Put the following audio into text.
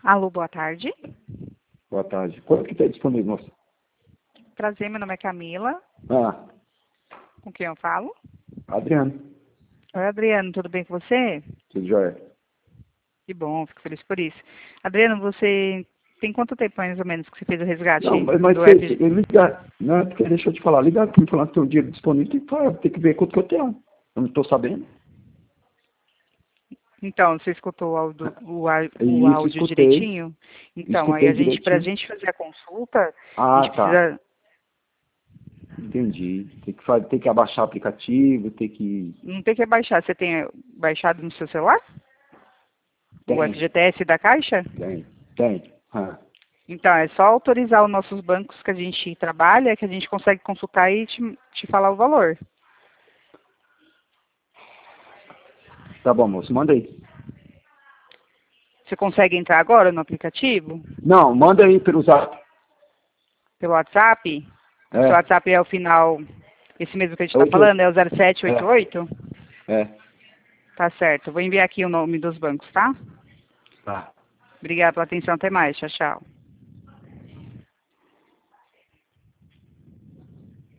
Alô, boa tarde. Boa tarde. Quanto que está disponível, moça? Prazer, meu nome é Camila. Ah, Com quem eu falo? Adriano. Oi, Adriano, tudo bem com você? Tudo jóia? Que bom, fico feliz por isso. Adriano, você tem quanto tempo mais ou menos que você fez o resgate Não, mas do você FG? ligar. Não, porque deixa eu te falar. Ligar aqui me falando que tem um dinheiro disponível, tem que ver quanto que eu tenho. Eu não estou sabendo. Então, você escutou o Isso, áudio escutei. direitinho? Então, aí Escutei pra direitinho. gente fazer a consulta, a Ah, gente tá. precisa. Entendi. Tem que abaixar o aplicativo, tem que... Não tem que baixar. Você tem baixado no seu celular? O Tem, FGTS da Caixa? tem. Ah, Então, é só autorizar os nossos bancos que a gente trabalha, que a gente consegue consultar e te falar o valor. tá bom, moço. Manda aí. Você consegue entrar agora no aplicativo? Não, manda aí pelo zap. Pelo WhatsApp? O seu É. WhatsApp é o final, esse mesmo que a gente está 88. falando, é o É. 0788? É. Tá certo. Vou enviar aqui o nome dos bancos, tá? Tá. Obrigada pela atenção. Até mais. Tchau, tchau.